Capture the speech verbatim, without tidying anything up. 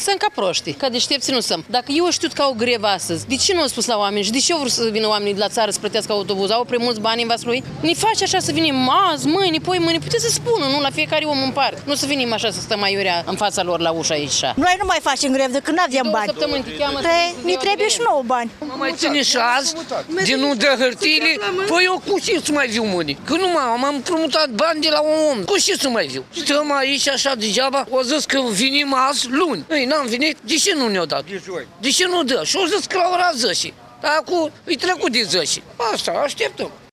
Sunt ca proști, ca deștepți nu sunt. Dacă eu știu că au grevă astăzi, de ce nu au spus la oameni și de ce au vrut să vină oamenii de la țară să plătească autobuz? Au prea mulți bani în Vaslui? Ne face așa să venim azi, mâine, poi mâine, puteți să spună, nu? La fiecare om în parte. Nu să venim așa să stăm aiurea în fața lor la ușa aici. Noi nu mai facem grevă decât nu avem bani. Săptămâni te cheamă să Ne trebuie și nouă bani. Mă mai ține și azi, din nu dă hârtiile, păi eu cu ce să mai viu mâine? Că nu m-am, am împrumutat bani de la un om, cu ce să mai viu? Stăm aici așa degeaba, o zis că vinim azi, luni. Ei, n-am venit, de ce nu ne-o dat? De ce nu dă? Și o zis că la ora zece. Dar acum îi trecut de zece. Asta, așteptăm.